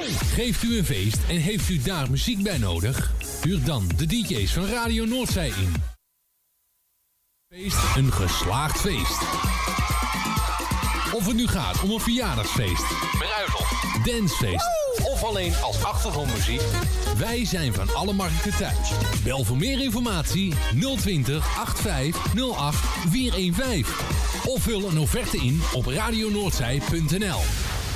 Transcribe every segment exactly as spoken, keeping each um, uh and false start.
Geeft u een feest en heeft u daar muziek bij nodig? Huur dan de D J's van Radio Noordzij in. Feest, een geslaagd feest. Of het nu gaat om een verjaardagsfeest, bruiloft, dancefeest of alleen als achtergrondmuziek. Wij zijn van alle markten thuis. Bel voor meer informatie nul twintig achtenvijftig nul acht vierhonderdvijftien. Of vul een offerte in op radionoordzij punt n l.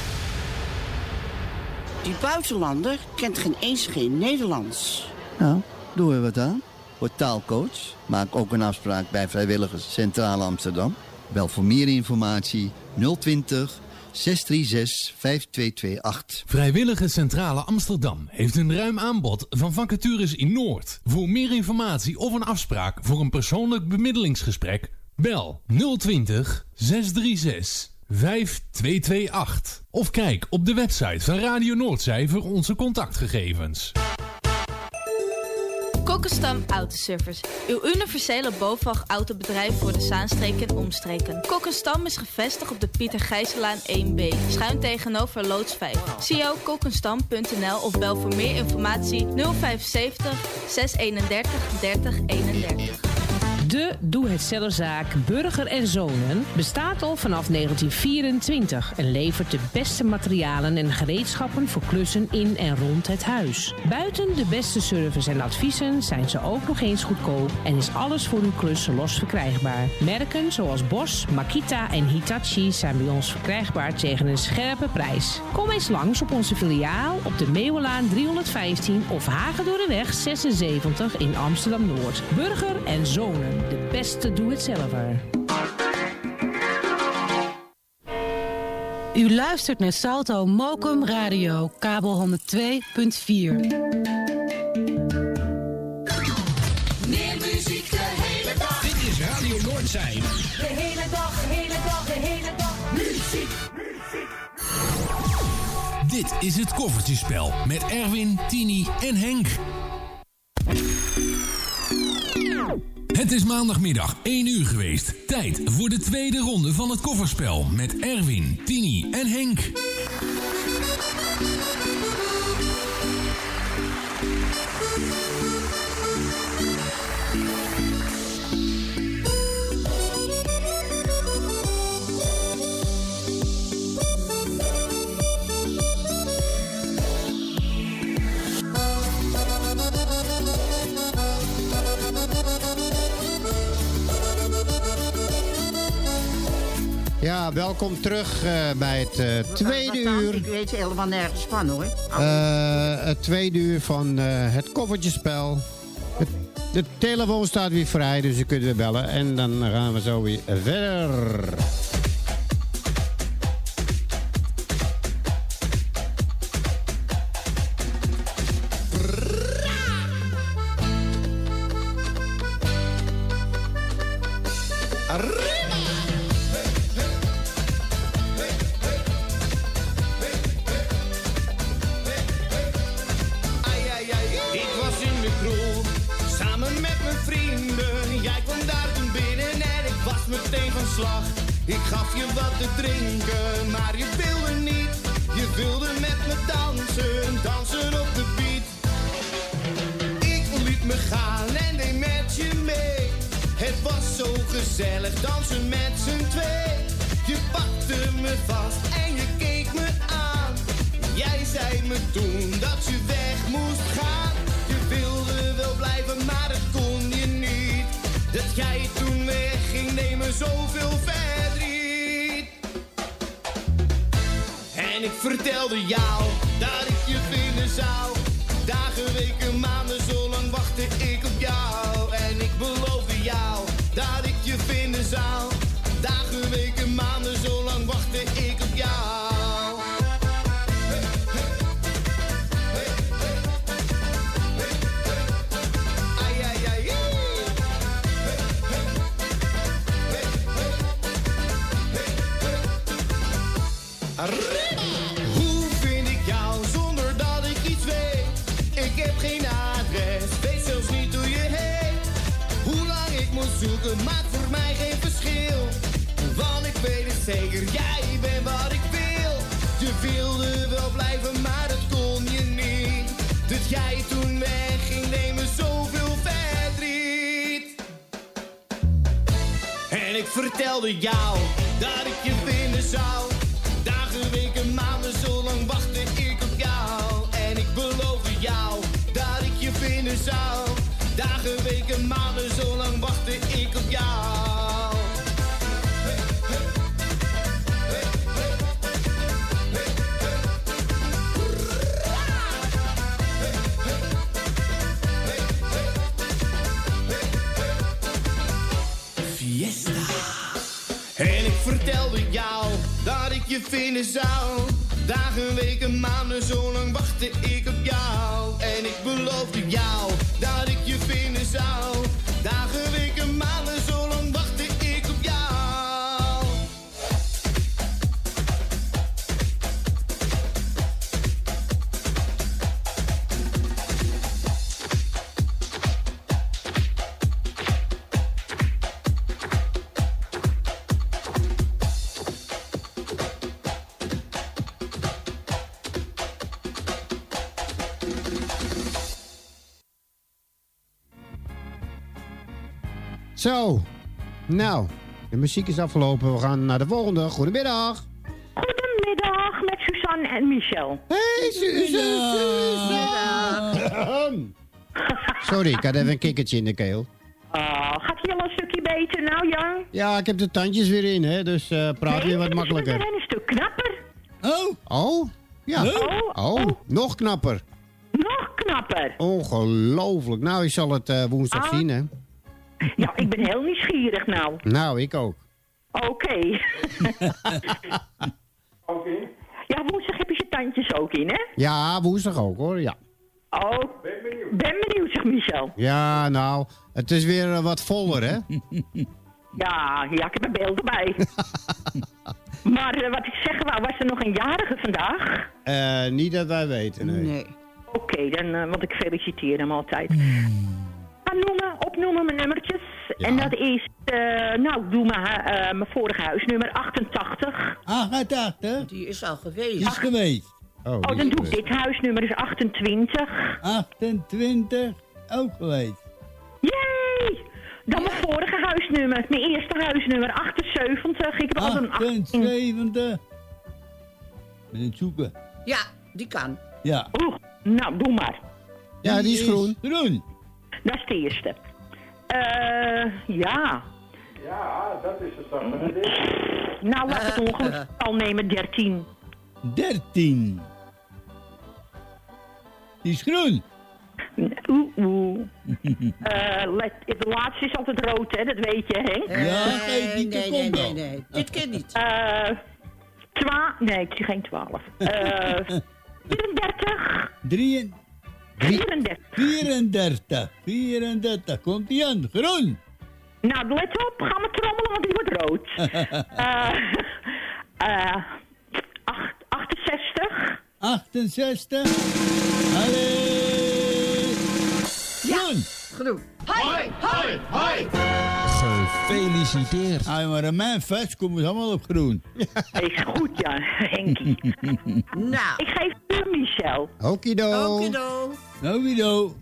Die buitenlander kent geen eens geen Nederlands. Nou, doen we wat aan. Word taalcoach. Maak ook een afspraak bij Vrijwilligers Centrale Amsterdam. Bel voor meer informatie nul twintig zes drie zes vijf twee twee acht. Vrijwilligers Centrale Amsterdam heeft een ruim aanbod van vacatures in Noord. Voor meer informatie of een afspraak voor een persoonlijk bemiddelingsgesprek, bel nul twintig zes drie zes vijf twee twee acht. Of kijk op de website van Radio Noordzij voor onze contactgegevens. Kokkenstam Autoservice. Uw universele BOVAG-autobedrijf voor de Zaanstreek en omstreken. Kokkenstam is gevestigd op de Pieter Gijsselaan één B. Schuin tegenover loods vijf. C I O kokkenstam punt n l of bel voor meer informatie nul vijf zeven nul zes eenendertig dertig eenendertig. De doe-het-zelfzaak Burger en Zonen bestaat al vanaf negentien vierentwintig en levert de beste materialen en gereedschappen voor klussen in en rond het huis. Buiten de beste service en adviezen zijn ze ook nog eens goedkoop en is alles voor uw klus los verkrijgbaar. Merken zoals Bosch, Makita en Hitachi zijn bij ons verkrijgbaar tegen een scherpe prijs. Kom eens langs op onze filiaal op de Meeuwenlaan driehonderdvijftien of Hagedorreweg zesenzeventig in Amsterdam-Noord. Burger en Zonen. De beste doe-het-zelver. U luistert naar Salto Mokum Radio, kabel honderd twee punt vier. Meer muziek de hele dag. Dit is Radio Noordzij. De hele dag, de hele dag, de hele dag. Muziek, muziek. Dit is het Koffertjespel met Erwin, Tini en Henk. Het is maandagmiddag één uur geweest. Tijd voor de tweede ronde van het kofferspel met Erwin, Tini en Henk. Ja, welkom terug uh, bij het uh, tweede wat, wat uur. Ik weet helemaal nergens van, hoor. Uh, het tweede uur van uh, het koffertjespel. Het, de telefoon staat weer vrij, dus je kunt weer bellen. En dan gaan we zo weer verder. Ik gaf je wat te drinken, maar je wilde niet. Je wilde met me dansen, dansen op de beat. Ik liet me gaan en deed met je mee. Het was zo gezellig, dansen met z'n twee. Je pakte me vast en je keek me aan. Jij zei me toen dat je weg moest gaan. Je wilde wel blijven, maar dat kon je niet. Dat jij toen wegging, neem me zoveel verdriet. En ik vertelde jou dat ik je vinden zou. Dagen, weken, maanden, zo lang wachtte ik op jou. En ik beloofde jou dat ik je vinden zou. Dagen, weken, maanden, zo lang wachtte ik op jou. Hoe vind ik jou zonder dat ik iets weet? Ik heb geen adres, weet zelfs niet hoe je heet. Hoe lang ik moet zoeken maakt voor mij geen verschil. Want ik weet het zeker, jij bent wat ik wil. Je wilde wel blijven, maar dat kon vertelde jou dat ik je vinden zou. Dagen, weken, maanden, zo lang wachtte ik op jou. En ik beloofde jou dat ik je vinden zou. Dagen, weken, maanden, zo lang wachtte ik op jou. En ik vertelde jou dat ik je vinden zou. Dagen, weken, maanden, zo lang wachtte ik op jou. En ik beloofde jou dat ik je vinden zou. Dagen, weken, maanden, zo lang wachtte ik op jou. Zo, nou, de muziek is afgelopen. We gaan naar de volgende. Goedemiddag. Goedemiddag met Suzanne en Michel. Hey, Suzanne. Sorry, ik had even een kikkertje in de keel. Uh, gaat je al een stukje beter nou, Jan? Ja, ik heb de tandjes weer in, hè, dus uh, praat nee, weer wat makkelijker. Nee, een stuk knapper. Oh? Oh? Ja. Oh, oh, oh, nog knapper. Nog knapper. Ongelooflijk. Nou, je zal het uh, woensdag ah. zien, hè. Ja, ik ben heel nieuwsgierig nou. Nou, ik ook. Oké. Okay. Okay. Ja, woensdag heb je je tandjes ook in, hè? Ja, woensdag ook, hoor, ja. Oh, ben benieuwd. Ben benieuwd, zeg Michel. Ja, nou, het is weer uh, wat voller, hè? ja, ja, ik heb een beeld erbij. maar uh, wat ik zeg wou, was er nog een jarige vandaag? Uh, niet dat wij weten, nee. nee. Oké, okay, dan, uh, want ik feliciteer hem altijd. Mm. Noemen, opnoemen mijn nummertjes. Ja. En dat is, uh, nou, doe maar uh, mijn vorige huisnummer, achtentachtig. achtentachtig? Die is al geweest. Die is geweest. Oh, oh dan doe ik dit huisnummer, is achtentwintig. achtentwintig, ook geweest. Jee! Dan ja. Mijn vorige huisnummer, mijn eerste huisnummer, achtenzeventig. Ik heb al een achtenzeventig. Met het zoeken. Ja, die kan. Ja. Oeh, nou, doe maar. Ja, die is groen. Groen. Dat is de eerste. Uh, ja. Ja, dat is het dan. Nou, laat ik het ongeluk al nemen, dertien. dertien. Die is groen. Oeh, oeh. uh, de laatste is altijd rood, hè? Dat weet je, Henk. Uh, ja, nee, niet nee, nee, nee, nee. Dit ken niet. Uh, twa... Nee, ik zie geen twaalf. Uh, vierendertig. Drie... vierendertig. vierendertig. vierendertig. Komt die aan. Groen. Nou, let op. Ga maar trommelen, want die wordt rood. uh, uh, acht, achtenzestig. achtenzestig. Allee. Groen. Groen. Hoi, hoi, hoi. Gefeliciteerd. Ah, maar aan mijn vest komen ze allemaal op groen. Is goed, ja, Henkie. Nou. Ik geef u Michel. Okido. Okido. Okido.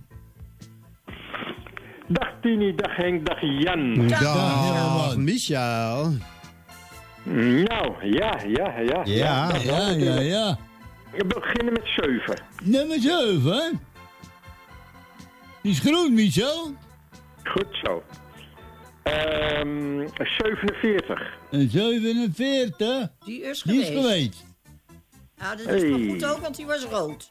Dag Tini, dag Henk, dag Jan. Dag, dag Michel. Nou, ja, ja, ja. Ja, ja, ja, ja. We beginnen met zeven. Nummer zeven. Die is groen, Michel. Goed zo. Um, zevenenveertig. En zevenenveertig. Die is geweest. Die is geweest. Nou, dat is hey. Nog goed ook, want die was rood.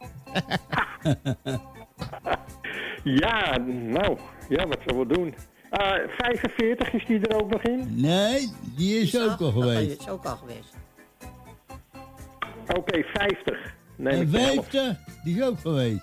Ja, nou, ja, wat zullen we doen? Uh, vijfenveertig, is die er ook nog in? Nee, die is, die is ook al geweest. Die is ook al geweest. Oké, okay, vijftig. En vijftig, die is ook geweest.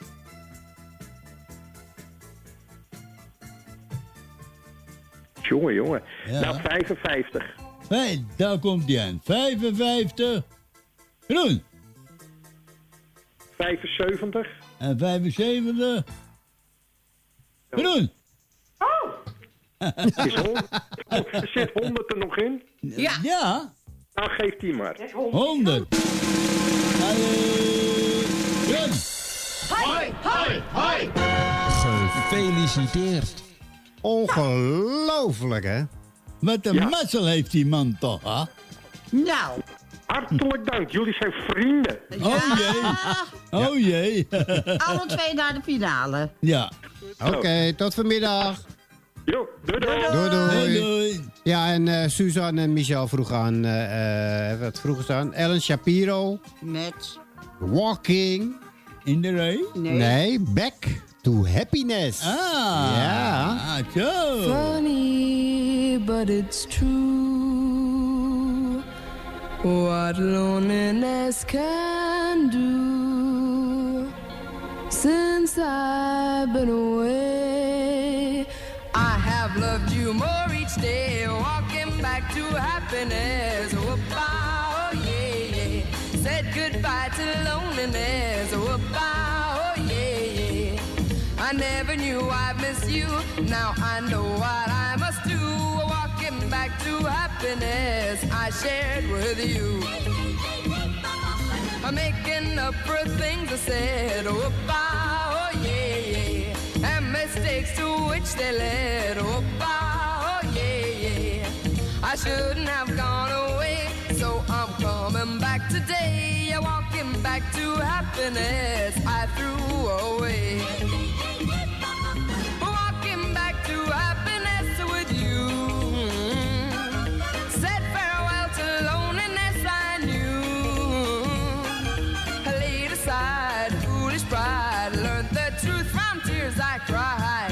Jongen, jongen. Ja. Nou, vijfenvijftig. Vijf, daar komt die aan. vijfenvijftig. Groen. vijfenzeventig. En vijfenzeventig. Groen. Oh! Is honderd, zit honderd er nog in? Ja. Ja. Nou, geef die maar. honderd. Allee. Groen. Hoi, hoi, hoi. Gefeliciteerd. Ongelooflijk, hè? Wat een Ja. mazzel heeft die man toch, hè? Nou, Hartelijk dank, jullie zijn vrienden. Oh jee. Oh jee. alle twee naar de finale. Ja. Oké, tot vanmiddag. Jo, doei doei. Doei, doei. Doei, doei. Ja, en eh, Suzanne en Michel vroegen aan, eh eh, wat vroegen ze aan? Ellen Shapiro, Met... Walking. In de rij? Nee. Nee, Back to Happiness. Ah. Ja. Ah, zo. Funny, but it's true. What loneliness can do. Since I've been away, I have loved you more each day. Walking back to happiness. Whoop-ah, oh yeah, yeah. Said goodbye to loneliness. Whoop-ah, oh yeah, yeah. I never knew I'd miss you. Now I know what I must do. Walking back to happiness I shared with you. I'm making up for things I said. Whoop-ah, oh yeah, yeah. And mistakes to which they led. Whoop-ah, oh yeah, yeah. I shouldn't have gone away, so I'm coming back today. Walking back to happiness I threw away. Walking back to happiness with you. Said farewell to loneliness I knew. I laid aside foolish pride. Learned the truth from tears I cried.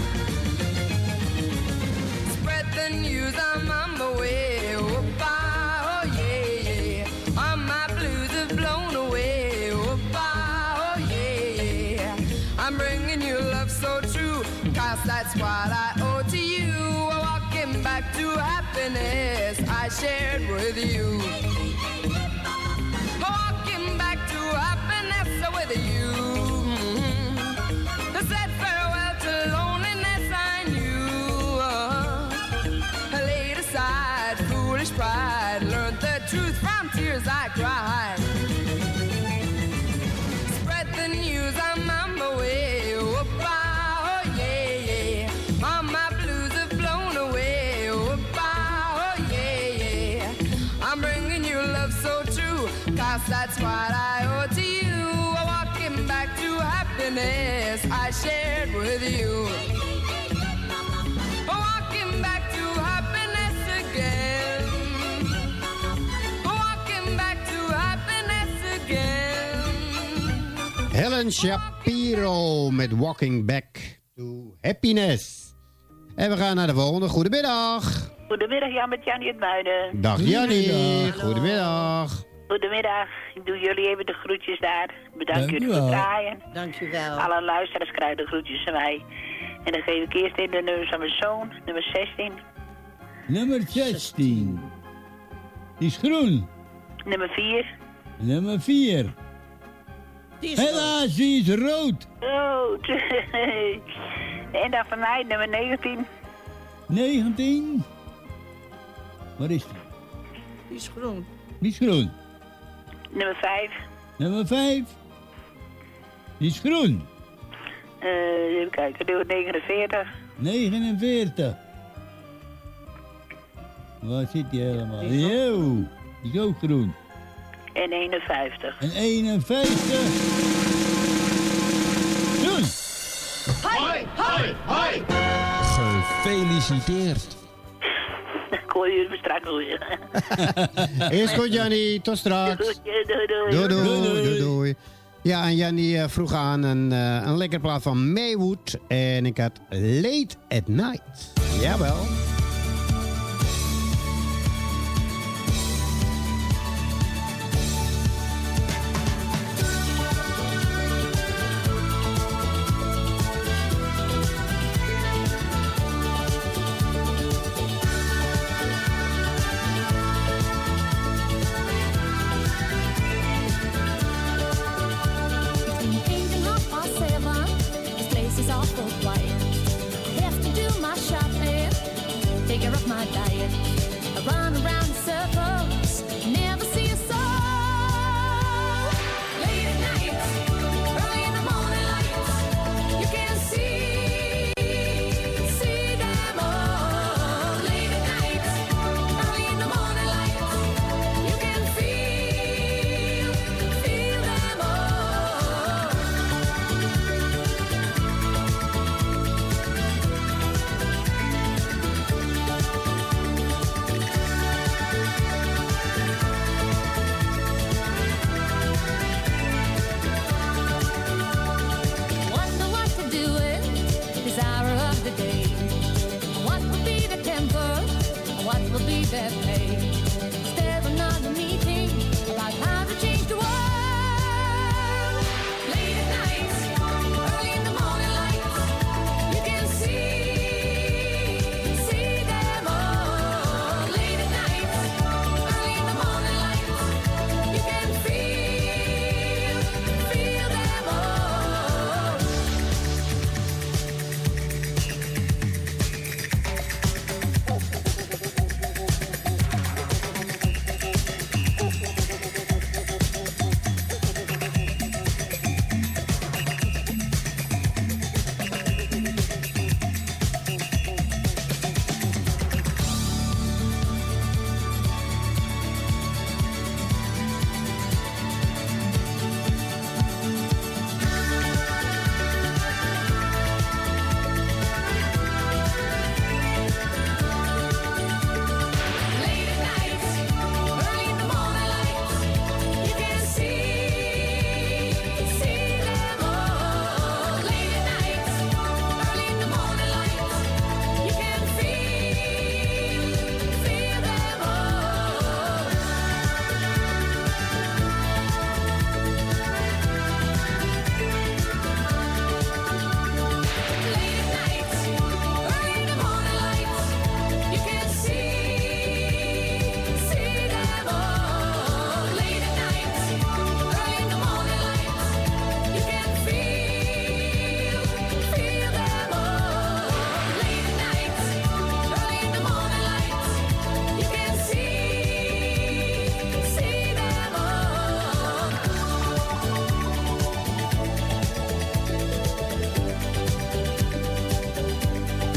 Spread the news, I'm on my way. Whoop-ah, oh yeah, yeah. All my blues have blown away. Whoop-ah, oh yeah, yeah. I'm bringing you love so true, 'cause that's what I owe to you. Walking back to happiness I shared with you. Walking back to happiness with you. I said farewell to loneliness I knew. I laid aside foolish pride. Learned the truth from tears I cried. Spread the news, I'm on my way. Whoop-ah, oh yeah, yeah. All my blues have blown away. Whoop-ah, oh yeah, yeah. I'm bringing you love so true, 'cause that's what I owe to you. Walking back to happiness I shared with you. Walking back to happiness again. Walking back to happiness again. Helen Shapiro met Walking Back to Happiness. En we gaan naar de volgende. Goedemiddag. Goedemiddag, Jan met Jannie uit Muiden. Dag Jannie. Goedemiddag. Goedemiddag. Ik doe jullie even de groetjes daar. Bedankt Dank jullie u voor het wel. draaien. Dank u wel. Alle luisteraars krijgen de groetjes van mij. En dan geef ik eerst in de nummers van mijn zoon, nummer zestien. Nummer zestien. Die is groen. Nummer vier. Nummer vier. Helaas, die is rood. Rood. En dan van mij, nummer negentien. negentien. Wat is die? Die is groen. Die is groen. Nummer vijf. Nummer vijf. Die is groen. Uh, even kijken, nummer negenenveertig. negenenveertig. Waar zit die helemaal? Yo, die is ook groen. En eenenvijftig. En eenenvijftig. Groen. Hoi, hoi, hoi. Gefeliciteerd. Ik hoor jullie straks weer. Is goed Jannie, tot straks. Doei, doei, Doei, doei, doei, doei. Ja, en Jannie uh, vroeg aan een, uh, een lekker plaat van Maywood. En ik had Late at Night. Jawel.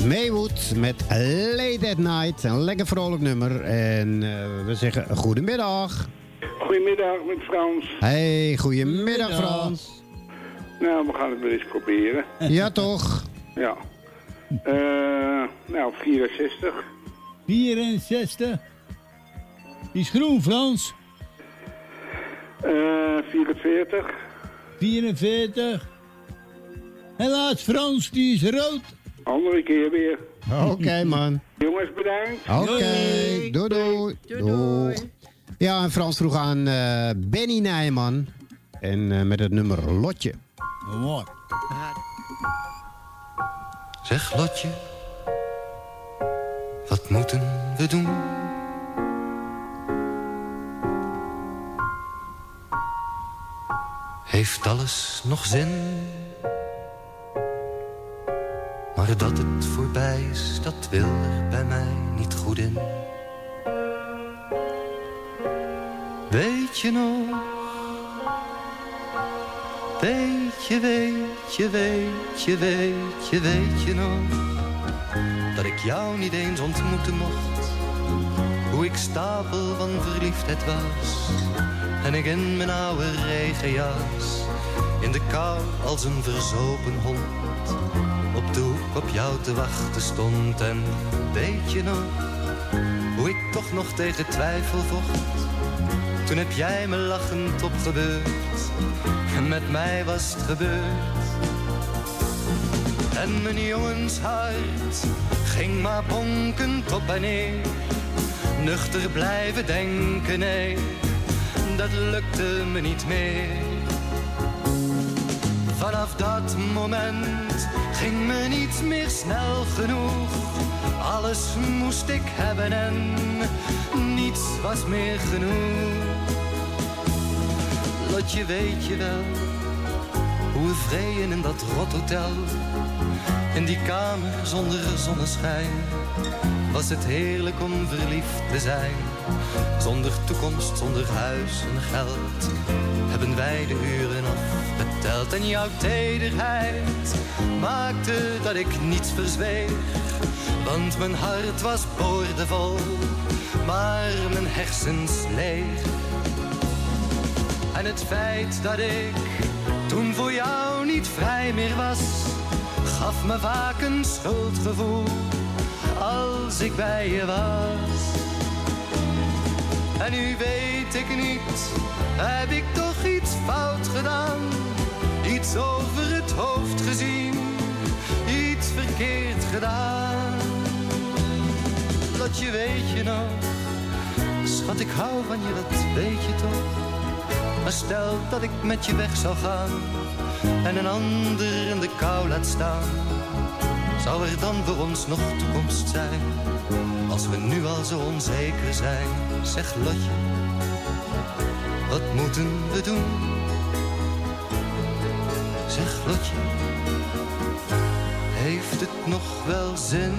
Maywood met Late at Night. Een lekker vrolijk nummer. En uh, we zeggen goedemiddag. Goedemiddag met Frans. Hey, goedemiddag Frans. Nou, we gaan het weer eens proberen. Ja, toch? Ja. Uh, nou, vierenzestig. vierenzestig. Die is groen, Frans. Uh, vierenveertig. vierenveertig. Helaas, Frans, die is rood. Andere keer weer. Oké, okay, man. Jongens, bedankt. Oké, okay. doei. Doei, doei. doei. Ja, en Frans vroeg aan uh, Benny Nijman. En uh, met het nummer Lotje. Mooi. Zeg Lotje, wat moeten we doen? Heeft alles nog zin? Maar dat het voorbij is, dat wil er bij mij niet goed in. Weet je nog? Weet je, weet je, weet je, weet je, weet je nog? Dat ik jou niet eens ontmoeten mocht. Hoe ik stapel van verliefdheid was. En ik in mijn oude regenjas, in de kou als een verzopen hond, op de hoek op jou te wachten stond. En weet je nog, hoe ik toch nog tegen twijfel vocht. Toen heb jij me lachend opgebeurd, en met mij was het gebeurd. En mijn jongenshart ging maar bonkend op en neer. Nuchter blijven denken, nee, dat lukte me niet meer. Vanaf dat moment ging me niets meer snel genoeg. Alles moest ik hebben en niets was meer genoeg. Lotje, weet je wel, hoe we vreden in dat rothotel. In die kamer zonder zonneschijn was het heerlijk om verliefd te zijn. Zonder toekomst, zonder huis en geld hebben wij de uren afgeteld. En jouw tederheid maakte dat ik niets verzweeg. Want mijn hart was boordevol, maar mijn hersens leeg. En het feit dat ik toen voor jou niet vrij meer was, gaf me vaak een schuldgevoel als ik bij je was. En nu weet ik niet, heb ik toch iets fout gedaan? Iets over het hoofd gezien, iets verkeerd gedaan. Lotje, weet je nog, schat, ik hou van je, dat weet je toch? Maar stel dat ik met je weg zou gaan en een ander in de kou laat staan, zou er dan voor ons nog toekomst zijn? Als we nu al zo onzeker zijn, zeg Lotje, wat moeten we doen? Zeg Lotje, heeft het nog wel zin?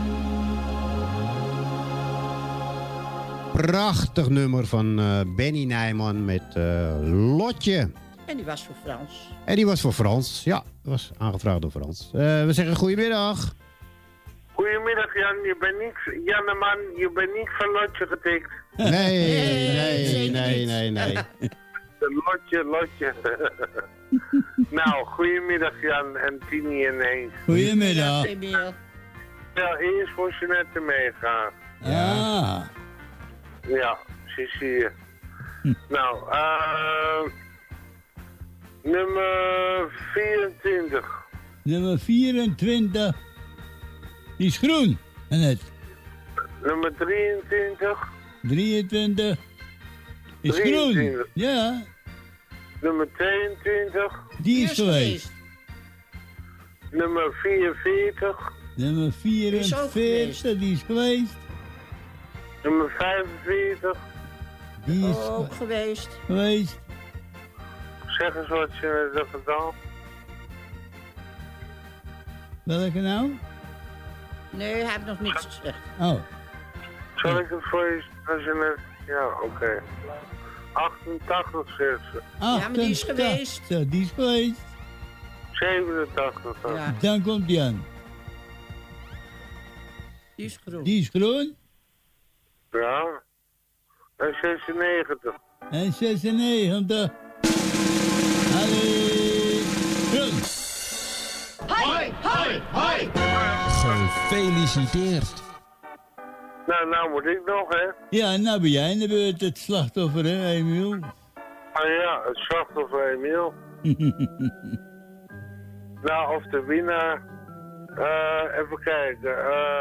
Prachtig nummer van uh, Benny Nijman met uh, Lotje. En die was voor Frans. En die was voor Frans, ja. Was aangevraagd door Frans. Uh, we zeggen goedemiddag. Goedemiddag Jan, je bent niet, Janneman, je bent niet van Lotje getikt. Nee, nee, nee, nee, nee. Lotje, Lotje. Nou, goedemiddag Jan en Tini en Henk. Goedemiddag. Ja, eerst voor Jeanette meegaan. Ja. Ja, zie je. Hm. Nou, uh, nummer vierentwintig. Nummer vierentwintig. Die is groen, Annette. Nummer drieëntwintig. drieëntwintig. Is drieëntwintig. Groen, ja. Nummer tweeëntwintig. Die is geweest. Nummer vierenveertig. Nummer vierenveertig, die is geweest. Nummer vijfenveertig. Die is ook geweest. Geweest. Zeg eens wat je hebt gedaan. Welke nou? Nee, hij heeft nog niets gezegd. Oh. Zal ik het voor je als je net... Ja, oké. Okay. achtentachtig zegt ze. Ja, maar die is geweest. Ja, die is geweest. zevenentachtig dan. Ja. Dan komt die aan. Die is groen. Die is groen. Ja. En zesennegentig. En zesennegentig. Allee. Groen. Hoi, hoi, hoi. Gefeliciteerd. Nou, nou moet ik nog, hè. Ja, nou ben jij in de beurt het slachtoffer, hè, Emiel? Ah ja, het slachtoffer Emiel. Nou, of de winnaar... Uh, even kijken.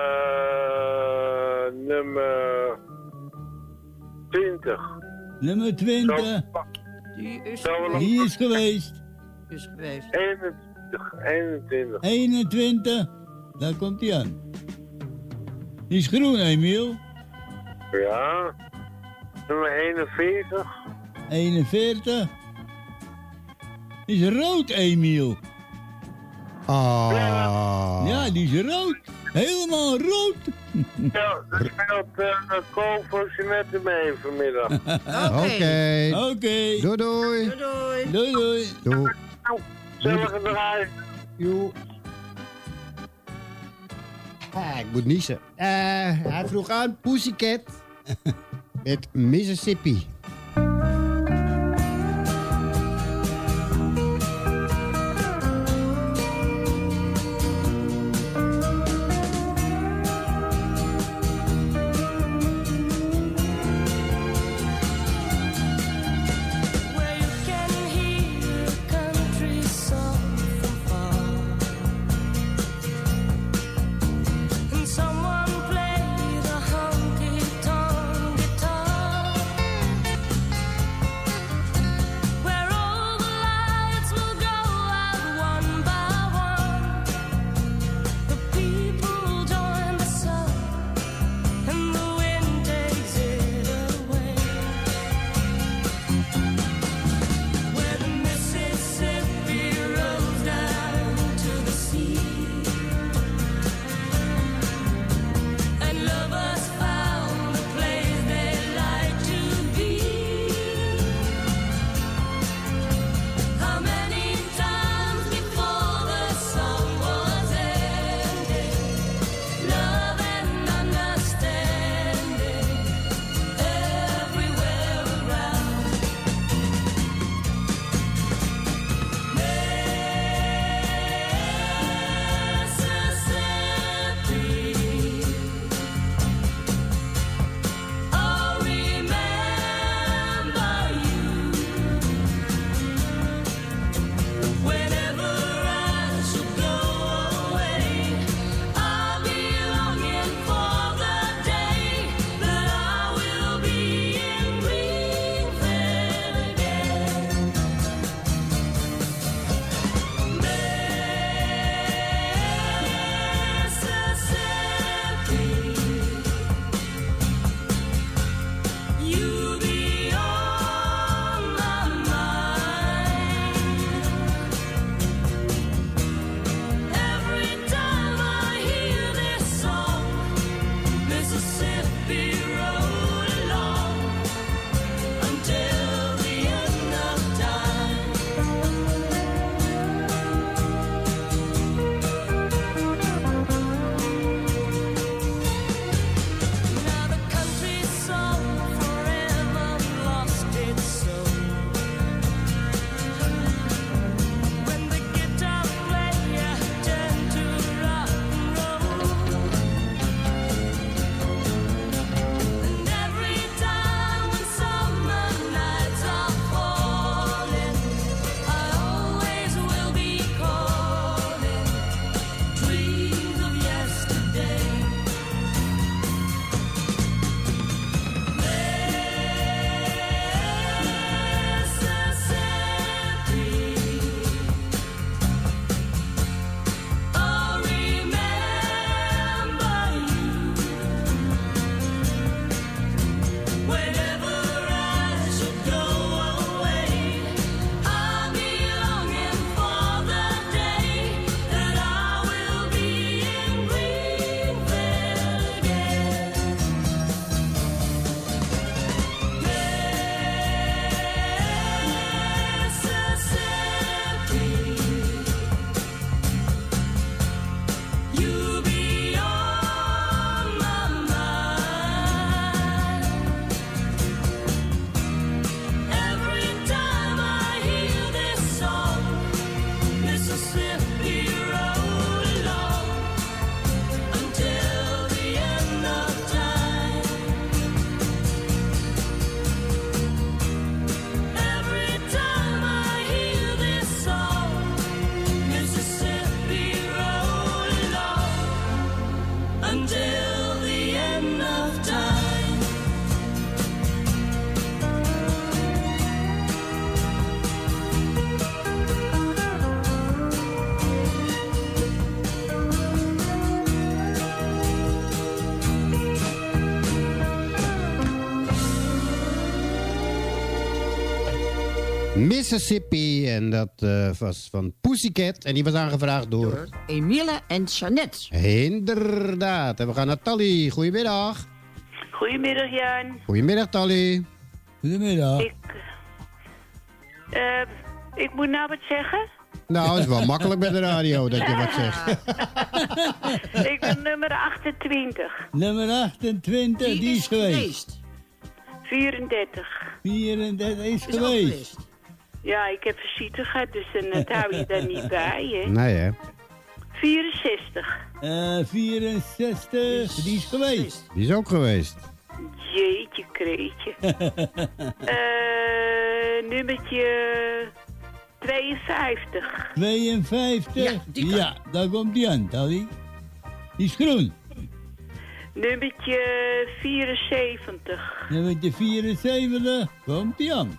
Uh, nummer... twintig. Nummer twintig. Die is, Die is geweest. is geweest. eenentwintig. eenentwintig. eenentwintig. Daar komt hij aan. Die is groen, Emiel. Ja. Nummer eenenveertig. eenenveertig. Die is rood, Emiel. Ah. Ja, die is rood. Helemaal rood. Ja, dat speelt uh, Kool voor Jeanette mee vanmiddag. Oké. Oké. Doei doei. Doei doei. Doei doei. Doei. Zullen we draaien? Joe. Ah, ik moet niezen. Uh, hij vroeg aan Pussycat met Mississippi. Someone play the honky tonk guitar. Mississippi roll along until the end of time. Every time I hear this song, Mississippi roll along until the end of time. Mississippi. En dat uh, was van Pussycat. En die was aangevraagd door... Door Emile en Jeannette. Inderdaad. En we gaan naar Tally. Goedemiddag. Goedemiddag, Jan. Goedemiddag, Tally. Goedemiddag. Ik, uh, ik moet nou wat zeggen? Nou, het is wel makkelijk bij de radio dat je wat zegt. Ik ben nummer achtentwintig. Nummer achtentwintig, die, die is geweest. geweest. vierendertig. vierendertig is, is geweest. geweest. Ja, ik heb visite gehad, dus dan uh, hou je daar niet bij, hè? Nee, hè? vierenzestig. Uh, vierenzestig, die is geweest. Die is ook geweest. Jeetje, kreetje. uh, nummertje tweeënvijftig. tweeënvijftig? Ja, die ja, daar komt die aan, Tally. Die is groen. Nummertje vierenzeventig. Nummertje vierenzeventig, komt die aan.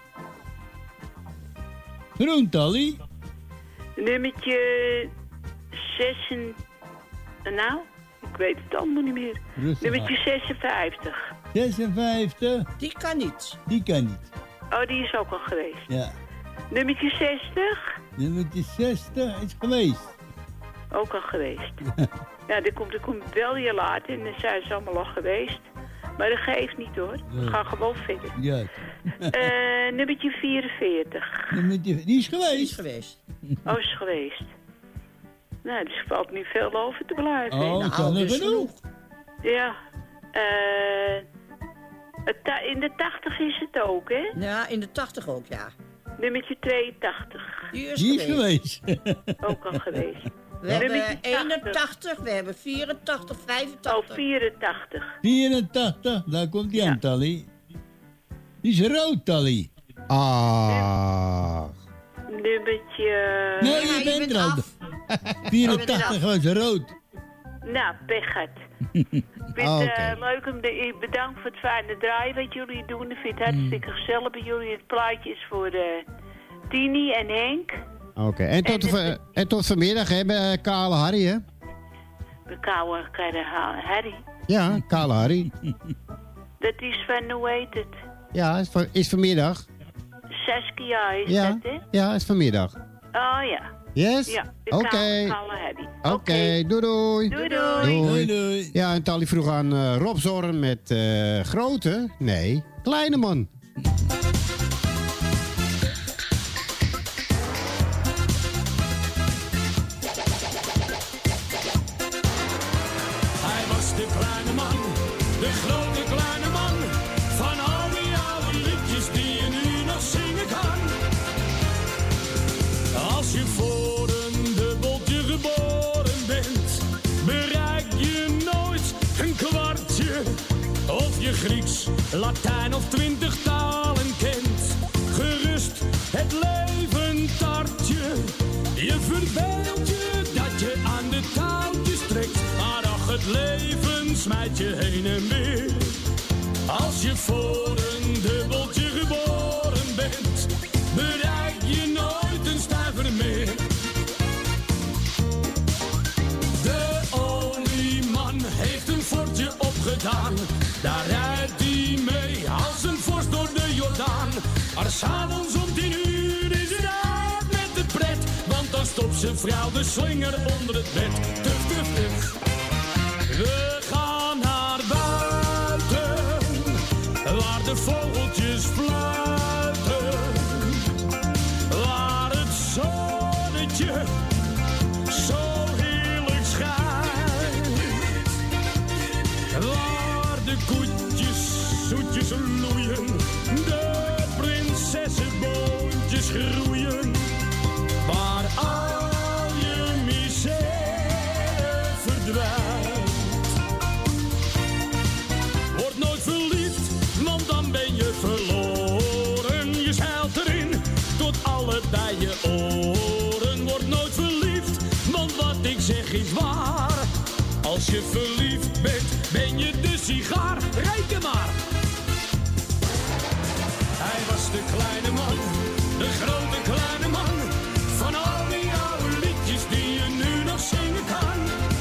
Groen, Tally. Nummertje zes. Nou, ik weet het allemaal niet meer. Rustig Nummertje aan. zesenvijftig. zesenvijftig. Die kan niet. Die kan niet. Oh, die is ook al geweest. Ja. Nummertje zestig. Nummertje zestig is geweest. Ook al geweest. Ja, dat komt, dat komt wel hier later en dan zijn ze allemaal al geweest. Maar dat geeft niet hoor. We gaan gewoon verder. Ja. Uh, nummertje vierenveertig. Nummertje, die is geweest. Die is geweest. Oh, is geweest. Nou, dus valt niet veel over te blijven. Oh, nou, kan er genoeg. Ja. Uh, in de tachtig is het ook, hè? Ja, in de tachtig ook, ja. Nummertje tweeëntachtig. Die is die geweest. Is geweest. Ook al geweest. We hebben eenentachtig, we hebben vierentachtig, vijfentachtig. Oh, vierentachtig. vierentachtig, daar komt die aan, ja. Tally. Die is rood, Tally. Ah. Nummertje... Nee, je, ja, bent, je bent rood. vierentachtig was rood. Nou, pech had. Ik vind het oh, okay. uh, leuk om de... Bedankt voor het fijne draaien wat jullie doen. Ik vind het hartstikke mm. gezellig bij jullie. Het plaatje is voor uh, Tini en Henk. Oké, okay. en, tot en, de, en tot vanmiddag hè, bij uh, Kale Harry, hè? Bij Kale, Kale Harry? Ja, Kale Harry. Dat is van, hoe heet het? Ja, is, van, is vanmiddag. Saskia is ja. dat, hè? Ja, is vanmiddag. Oh ja. Yes? Ja, oké. Okay. Oké, okay, doei, doei. Doei doei. Doei doei. Ja, en Tally vroeg aan uh, Rob Zorn met uh, grote, nee, kleine man. Hij was de kleine man, de grote kleine man, van al die oude liedjes die je nu nog zingen kan. Als je voor een dubbeltje geboren bent, bereik je nooit een kwartje. Of je Grieks, Latijn of twintig talen kent, gerust het leven tartje. Je verbeeldt je dat je aan de touwtjes trekt, maar ach, het leven smijt je heen en weer. Als je voor een dubbeltje geboren bent, bereik je nooit een stuiver meer. De olieman heeft een fortje opgedaan, daar rijdt hij mee als een vorst door de Jordaan. Maar s'avonds om tien uur is het uit met de pret, want dan stopt zijn vrouw de slinger onder het bed. Tuf, tuf, tuf. We gaan naar buiten, waar de vogeltjes fluiten, waar het zonnetje zo heerlijk schijnt, waar de koetjes zoetjes loeien, de prinsessenboontjes groeien, waar zeg is waar. Als je verliefd bent, ben je de sigaar. Reken maar. Hij was de kleine man, de grote kleine man. Van al die oude liedjes die je nu nog zingen kan.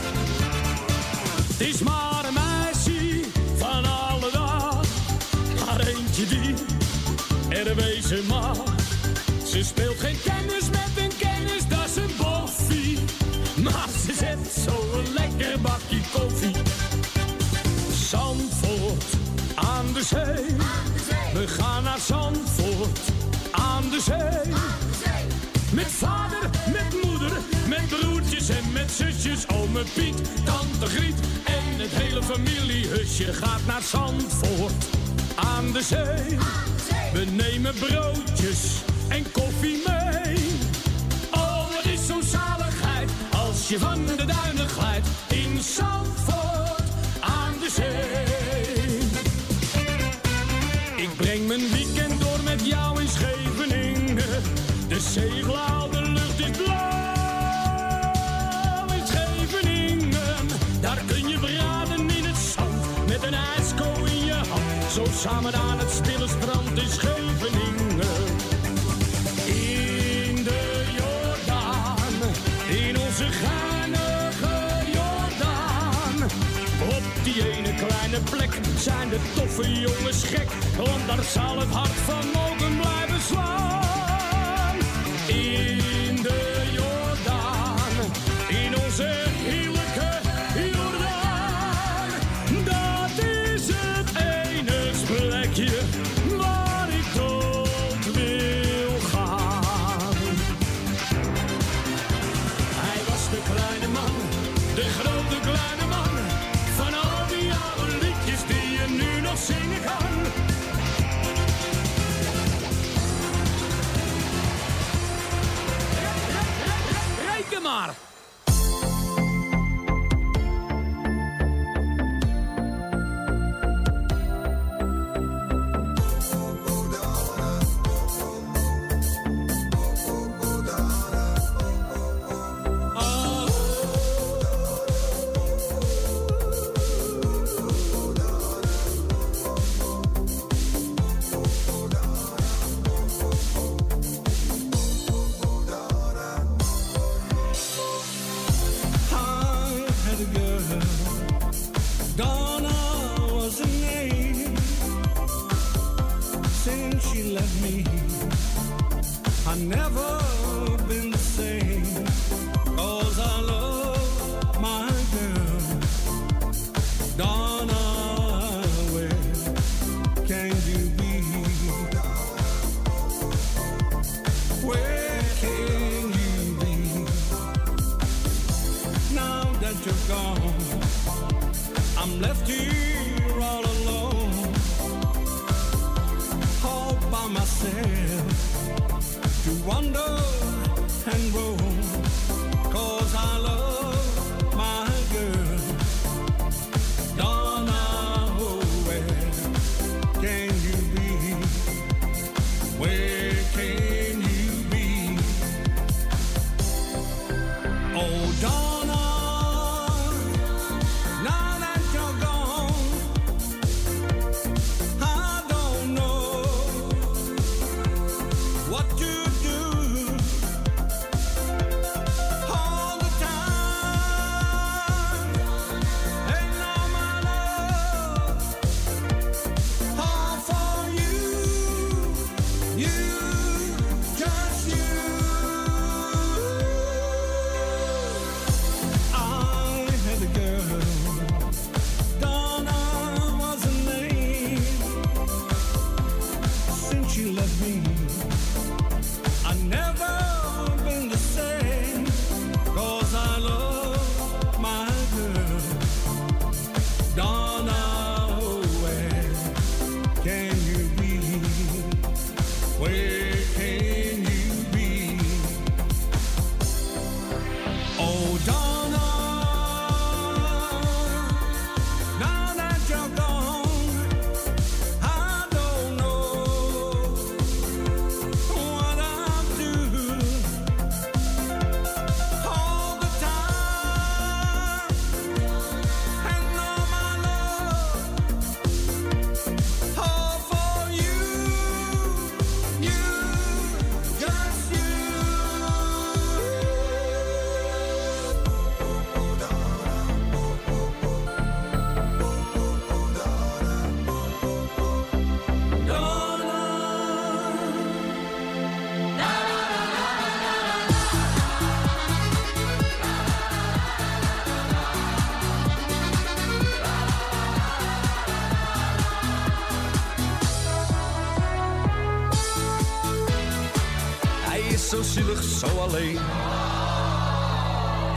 Het is maar een meisje van alle dag. Maar eentje die er wezen mag. Ze speelt geen tennis met een kennis, dat is een boffie. Maar ze zet zo'n lekker bakje koffie. Zandvoort aan de zee. We gaan naar Zandvoort aan de zee. Met vader, met moeder, met broertjes en met zusjes. Ome Piet, tante Griet en het hele familiehusje gaat naar Zandvoort aan de zee. We nemen broodjes en koffie mee. Oh, wat is zo'n zaligheid als je van de duinen glijdt in Zandvoort aan de zee. Ik breng mijn weekend door met jou in Scheveningen. De zeeblauw, de lucht is blauw in Scheveningen. Daar kun je braden in het zand met een ijsko in je hand. Zo samen aan het stille strand in Scheveningen. In de Jordaan, in onze geinige Jordaan. Op die ene kleine plek zijn de toffe jongens gek. Want daar zal het hart van mogen blijven slaan. In de Jordaan, in onze heerlijke Jordaan. Dat is het enige plekje waar ik tot wil gaan. Hij was de kleine man, de grote kleine man. Van al die oude liedjes die je nu nog zingen kan. Reken maar.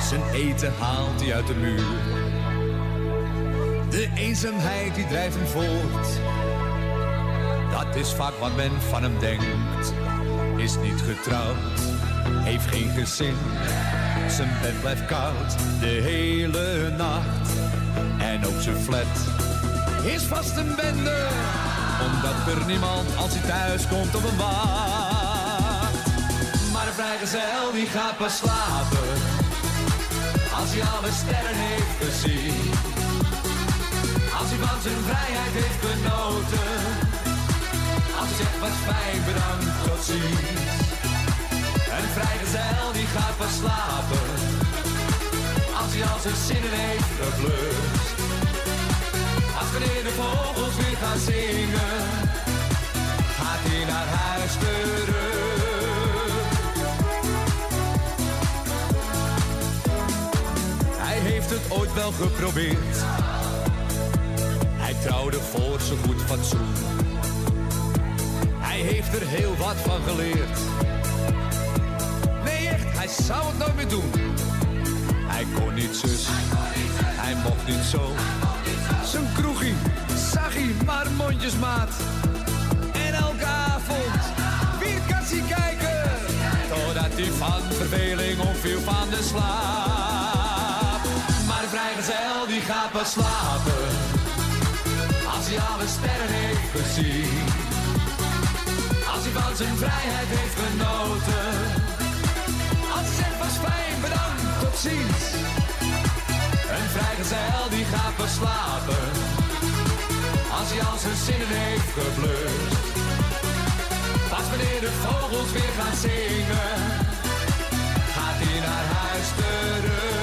Zijn eten haalt hij uit de muur. De eenzaamheid die drijft hem voort. Dat is vaak wat men van hem denkt. Is niet getrouwd, heeft geen gezin. Zijn bed blijft koud de hele nacht. En ook zijn flat is vast een bende. Omdat er niemand als hij thuis komt op hem wacht. Maar een vrijgezel die gaat pas slapen als hij alle sterren heeft gezien. Als hij van zijn vrijheid heeft genoten. Als hij zegt wat fijn, bedankt, tot ziens. Een vrijgezel die gaat pas slapen als hij al zijn zinnen heeft geblust. Als wanneer de vogels weer gaan zingen, gaat hij naar huis terug. Hij heeft het ooit wel geprobeerd. Hij trouwde voor zijn goed fatsoen. Hij heeft er heel wat van geleerd. Nee echt, hij zou het nooit meer doen. Hij kon niet zus, hij mocht niet zo. Zijn kroegie zag hij maar mondjesmaat. En elke avond weer kassie kijken. Totdat hij van verveling omviel van de slaap. Maar de vrijgezel die gaat pas slapen als hij alle sterren heeft gezien. Als hij van zijn vrijheid heeft genoten. Als hij zegt was fijn, bedankt, tot ziens. Een vrijgezel die gaat pas slapen als hij al zijn zinnen heeft geblust. Pas wanneer de vogels weer gaan zingen, gaat hij naar huis terug.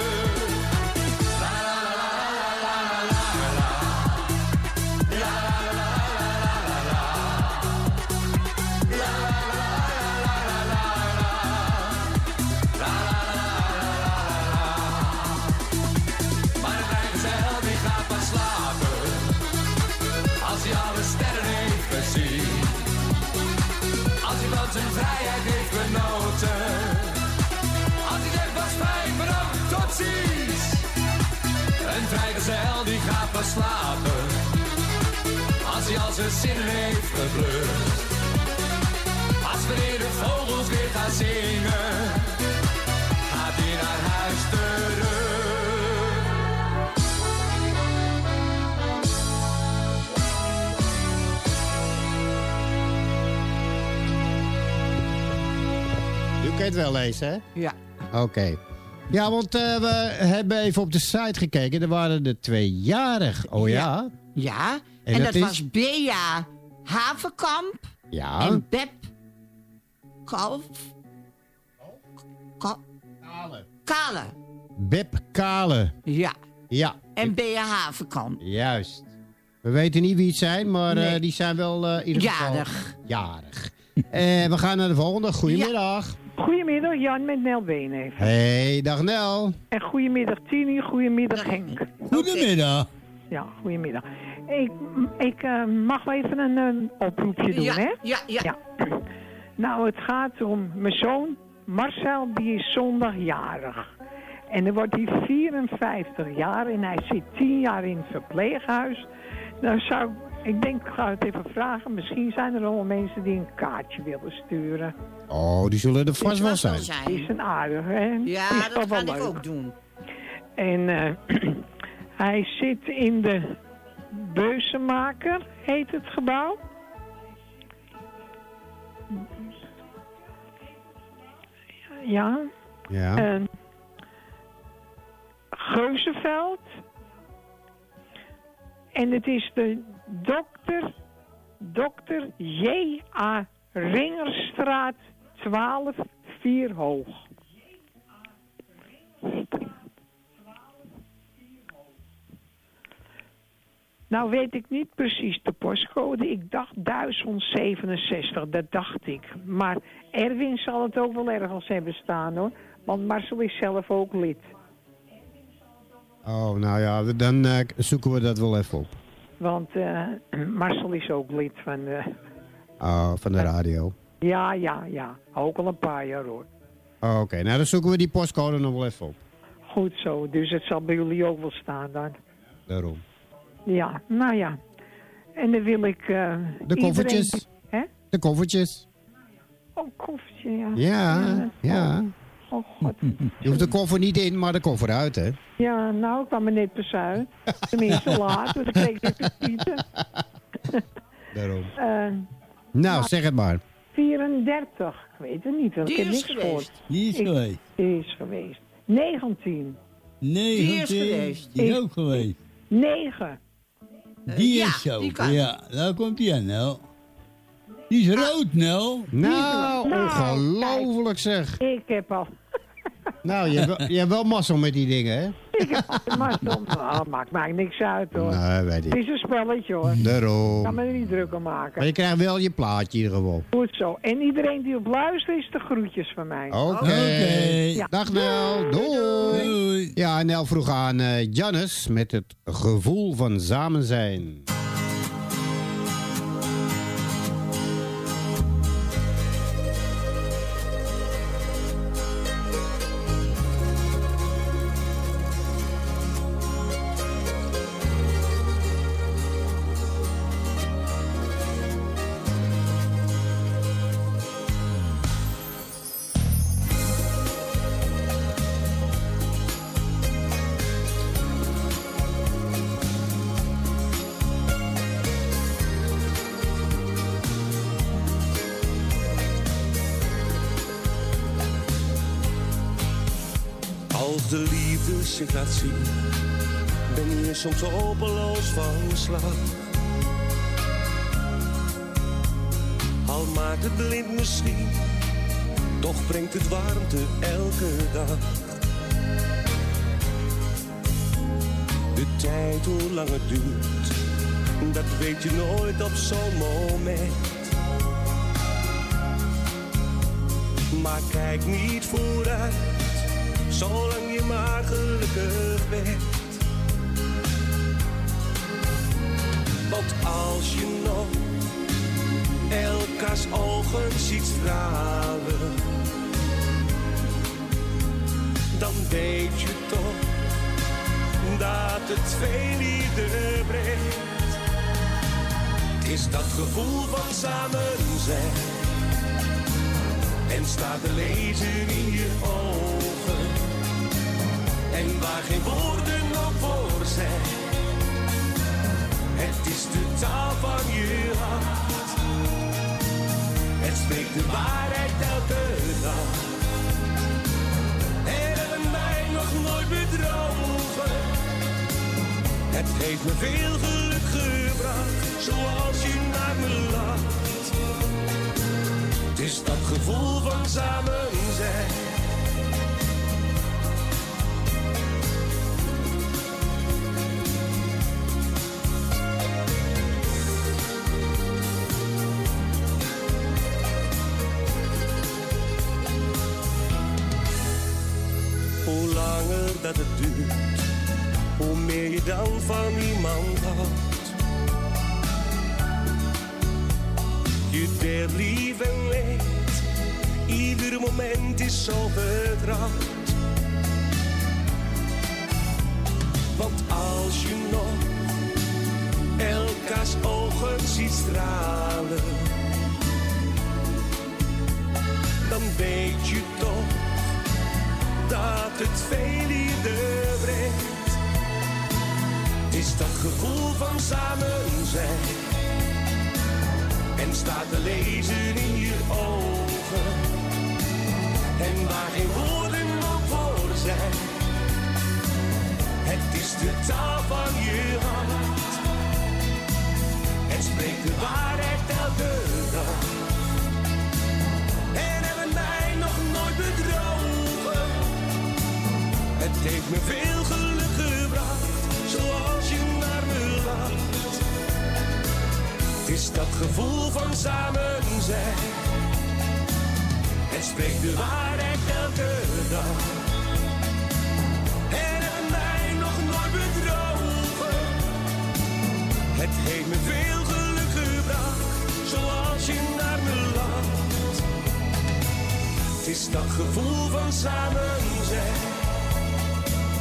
Zijn vrijheid heeft genoten. Als hij zegt was fijn, bedankt, tot ziens. Een vrijgezel die gaat pas slapen als hij al zijn zinnen heeft geblust. Als wanneer de vogels weer gaan zingen, gaat hij naar huis terug. U kent wel lezen, hè? Ja. Oké. Okay. Ja, want uh, we hebben even op de site gekeken. Er waren er tweejarig. Oh ja? Ja. ja. En, en dat, dat was is... Bea Havenkamp. Ja. En Beb Kalf. Ka Kale. Kale. Beb Kale. Ja. Ja. En Bea Havenkamp. Juist. We weten niet wie het zijn, maar nee. uh, die zijn wel uh, in ieder geval... Jarig. Jarig. uh, we gaan naar de volgende. Goedemiddag. Ja. Goedemiddag, Jan met Nel Beenheef. Hey, dag Nel. En goedemiddag Tini, goedemiddag Henk. Goedemiddag. Ja, goedemiddag. Ik, ik uh, mag wel even een, een oproepje doen, ja, hè? Ja, ja, ja. Nou, het gaat om mijn zoon Marcel, die is zondag jarig. En dan wordt hij vierenvijftig jaar en hij zit tien jaar in het verpleeghuis. Dan zou ik, ik denk, ik ga het even vragen. Misschien zijn er allemaal mensen die een kaartje willen sturen. Oh, die zullen er vast wel zijn. Die is een aardige, hè? Ja, is dat wel ga leuk. ik ook doen. En uh, hij zit in de Beuzenmaker, heet het gebouw. Ja. Ja. En Geuzenveld. En het is de dokter, dokter J A Ringerstraat twaalf vier hoog. Nou weet ik niet precies de postcode. Ik dacht duizend zevenenzestig, dat dacht ik. Maar Erwin zal het ook wel ergens hebben staan hoor. Want Marcel is zelf ook lid. Oh, nou ja, dan uh, zoeken we dat wel even op. Want uh, Marcel is ook lid van de... Oh, van de radio. Ja, ja, ja. Ook al een paar jaar hoor. Oh, oké, okay. Nou dan zoeken we die postcode nog wel even op. Goed zo, dus het zal bij jullie ook wel staan dan. Daarom. Ja, nou ja. En dan wil ik... Uh, de koffertjes. Iedereen... Hè? De koffertjes. Oh, koffertje, ja. Ja, ja. ja. Oh, god. Je hoeft de koffer niet in, maar de koffer uit, hè? Ja, nou, ik kwam er net pas uit. Tenminste laat, dus ik kreeg even pieten. Daarom. Uh, nou, zeg het maar. vierendertig, ik weet het niet. Want Die ik heb is niks geweest. gehoord. Die is ik, geweest. Die is geweest. negentien. negentien. Die is geweest. Die is ook geweest. negen. Die ja, is zo. die kan. Ja, daar komt die aan, Nel. Die is rood, Nel. Nou, Nou, ongelooflijk zeg. Ik heb al... Nou, je hebt, wel, je hebt wel mazzel met die dingen, hè? Ik heb al mazzel. Oh, maakt mij niks uit, hoor. Nee, weet ik. Het is een spelletje, hoor. Daarom. Ik kan me er niet druk om maken. Maar je krijgt wel je plaatje in ieder geval. Goed zo. En iedereen die op luistert, is de groetjes van mij. Oké. Okay. Ja. Dag Nel. Doei. Doei. Ja, Nel vroeg aan uh, Jannes met het gevoel van samen zijn. Als de liefde zich laat zien, ben je soms hopeloos van slag. Al maakt het blind misschien, toch brengt het warmte elke dag. De tijd, hoe lang het duurt, dat weet je nooit op zo'n moment. Maar kijk niet vooruit, zolang je maar gelukkig bent. Want als je nog elkaars ogen ziet stralen, dan weet je toch dat het veel liefde brengt. Is dat gevoel van samen zijn en staat te lezen in je ogen. En waar geen woorden nog voor zijn, het is de taal van je hart. Het spreekt de waarheid elke dag. En hebben mij nog nooit bedrogen. Het heeft me veel geluk gebracht, zoals je naar me lacht. Het is dat gevoel van samen zijn. Hoe langer dat het duurt, hoe meer je dan van iemand houdt. Je deelt lief en leed, ieder moment is zo vertrouwd. Want als je nog elkaars ogen ziet stralen, dan weet je toch dat het veel liefde brengt. Het is dat gevoel van samen zijn en staat te lezen in je ogen. En waar geen woorden nog voor zijn, het is de taal van je hart. Het spreekt de waarheid elke dag. En hebben mij nog nooit bedrogen. Het heeft me veel geluk gebracht, zoals je naar me lacht. Het is dat gevoel van samen zijn. Het spreekt de waarheid elke dag. En hebben mij nog nooit bedrogen. Het heeft me veel geluk gebracht, zoals je naar me lacht. Het is dat gevoel van samen zijn.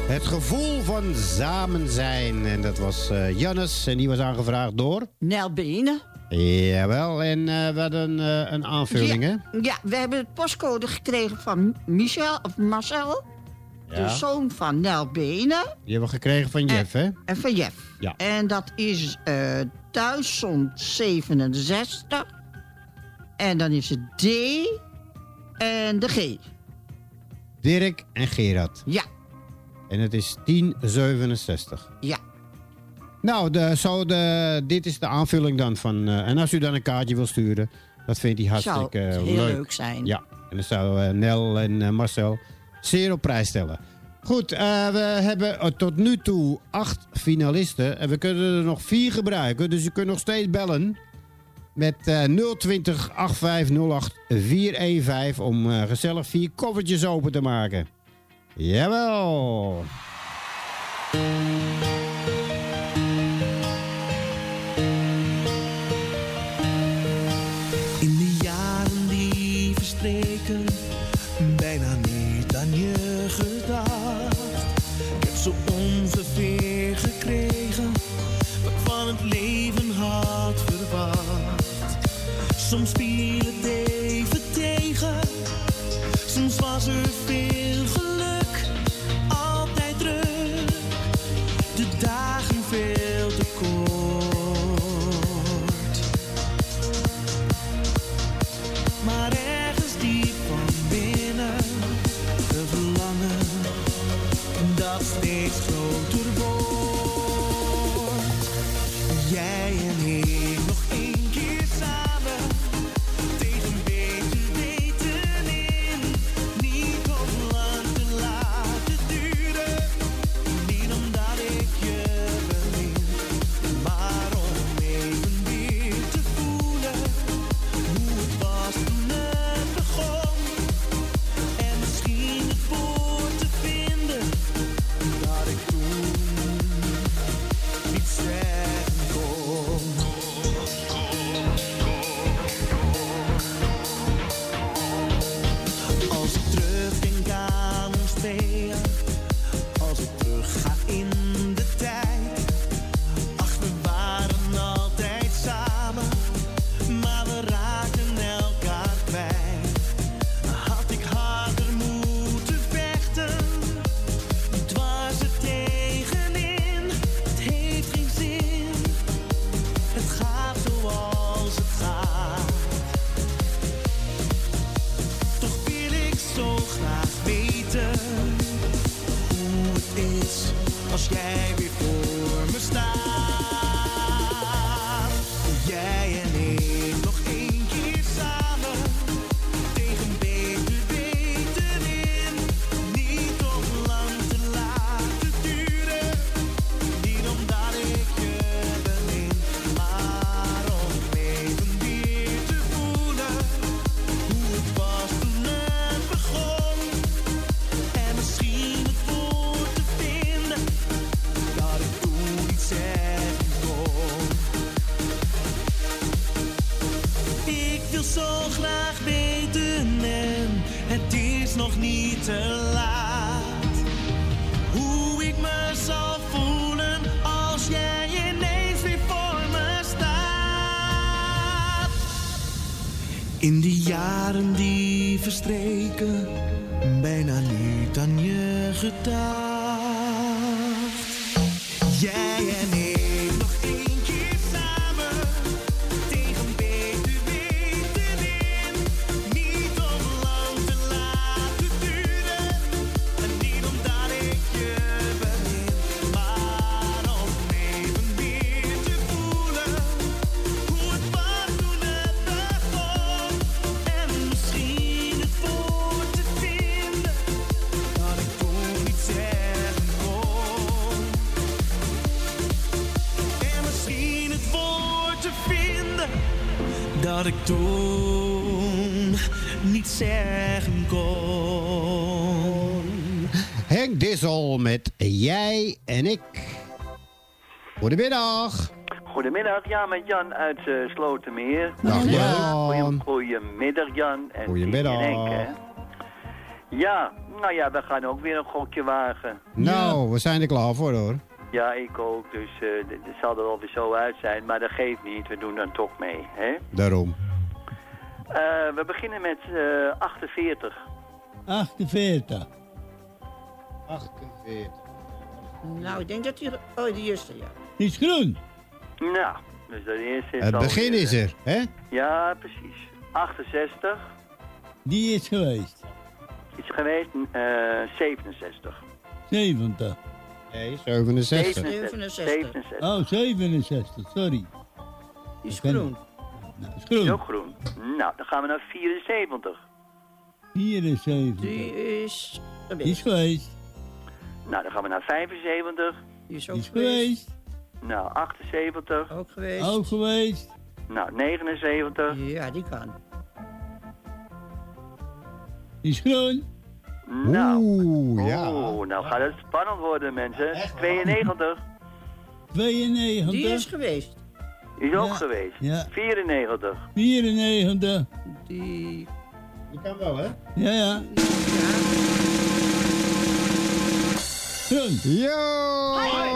Het gevoel van samen zijn. En dat was uh, Jannes en die was aangevraagd door... Nel Benen. Jawel, en uh, we hadden uh, een aanvulling, ja, hè? Ja, we hebben het postcode gekregen van Michel, of Marcel. Ja. De zoon van Nel Benen. Die hebben we gekregen van Jeff, hè? En van Jeff. Ja. En dat is uh, duizend zevenenzestig. En dan is het D en de G. Dirk en Gerard. Ja. En het is tien zevenenzestig. Ja. Nou, de, zo de, dit is de aanvulling dan van... Uh, en als u dan een kaartje wil sturen, dat vindt hij hartstikke uh, zou heel leuk. leuk zijn. Ja, en dan zou uh, Nel en uh, Marcel zeer op prijs stellen. Goed, uh, we hebben uh, tot nu toe acht finalisten. En we kunnen er nog vier gebruiken. Dus u kunt nog steeds bellen met uh, nul twintig acht vijf nul acht vier een vijf... om uh, gezellig vier koffertjes open te maken. Jawel! In de jaren die verstreken, bijna niet aan je gedacht. Ik heb zo ongeveer gekregen wat ik van het leven had verwacht. Soms viel het even tegen, soms was er veel geluk, altijd druk, de dagen veel te kort. Maar ergens diep van binnen, een verlangen dat steeds groter wordt. Jij en ik nog één keer samen, tegen beter weten in. Niet om lang te laten duren, niet omdat ik je bemin, maar om even weer te voelen hoe het was toen het begon. En misschien het woord te vinden dat ik toen niet zeggen kon. Als ik terugdenk aan ons tweeën, als ik terug ga in de tijd. Ach, we waren altijd samen, maar we raakten elkaar kwijt. Had ik harder moeten vechten, dwars er tegenin. Het heeft geen zin, het gaat zoals het gaat. Toch wil ik zo graag weten hoe het is als jij weer voor me staat. Jij en ik nog één keer samen, tegen beter weten in. Niet om lang te laten duren, niet omdat ik je bemin, maar om even weer te voelen hoe het was toen het begon. En misschien het woord te vinden dat ik toen niet zeggen kon. Ik wil zo graag weten en het is nog niet te laat, hoe ik me zal voelen als jij ineens weer voor me staat. In de jaren die verstreken, bijna niet aan je gedacht. Jij en ik nog één keer samen, tegen beter weten in. Niet om lang te laten duren, en niet omdat ik je bemin, maar om even weer te voelen hoe het was toen het begon. En misschien het woord te vinden dat ik toen niet zeggen kon. En misschien het woord te vinden dat ik toen niet zeggen kon. Henk Dissel met Jij en ik. Goedemiddag. Goedemiddag, ja, met Jan uit uh, Slotermeer. Dag Jan. Goeie, goedemiddag Jan. En Goedemiddag. Henk, hè. Ja, nou ja, we gaan ook weer een gokje wagen. Nou, we zijn er klaar voor hoor. Ja, ik ook, dus uh, het zal er wel weer zo uit zijn, maar dat geeft niet, we doen er toch mee, hè? Daarom. Uh, we beginnen met uh, achtenveertig. achtenveertig. achtenveertig. Nou, ik denk dat die... Oh, die eerste, ja. Die is groen. Nou, dus de eerste is Het al begin weer, is er, hè? Ja, precies. achtenzestig. Die is geweest. Is geweest, uh, zevenenzestig. zeventig. Nee, zevenenzestig. zevenenzestig. Oh, zevenenzestig, sorry. Die is groen. Nou, is groen. Is ook groen. Nou, dan gaan we naar vierenzeventig. vierenzeventig. Die is geweest. Die is geweest. Nou, dan gaan we naar vijfenzeventig. Die is ook Die is geweest. geweest. Nou, achtenzeventig. Ook geweest. Ook geweest. Nou, negenenzeventig. Ja, die kan. Die is groen. Nou, Oeh, ja. oh, nou gaat het spannend worden, mensen. tweeënnegentig. tweeënnegentig. Die is geweest. Is ook Ja, geweest. ja. vierennegentig. vierennegentig. Die... Die kan wel, hè? Ja, ja. Groen. Yo!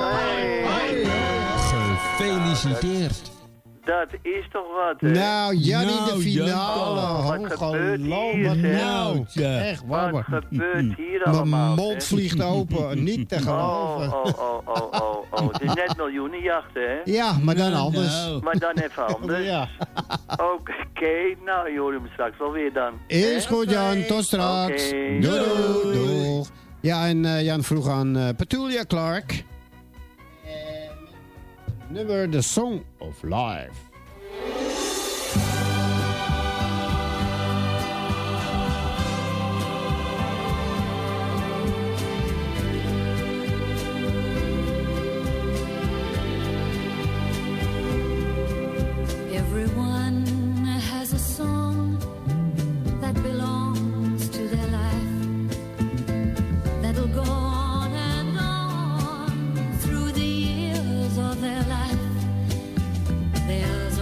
Gefeliciteerd. Dat is toch wat, hè? Nou, Jan in de Nou, finale. Jan, wat gebeurt hier, zeg? Nou, Ja. echt Wat waar. gebeurt hier Mijn allemaal? mond hè? vliegt open, niet te geloven. Oh, oh, oh, oh, oh, oh. Het is net miljoenenjachten, hè? Ja, maar dan Nou, anders. nou. Maar dan even anders. Ja. Oké, nou, je hoort hem straks wel weer dan. Is hè? goed, Jan. Tot straks. Oké. Doei, doei, doei. Ja, en uh, Jan vroeg aan uh, Petulia Clark. Nummer The Song of Life. Everyone has a song that belongs to their life, that'll go on and on through the years of their life. There's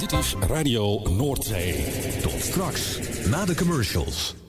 Dit is Radio Noordzee. Tot straks, na de commercials.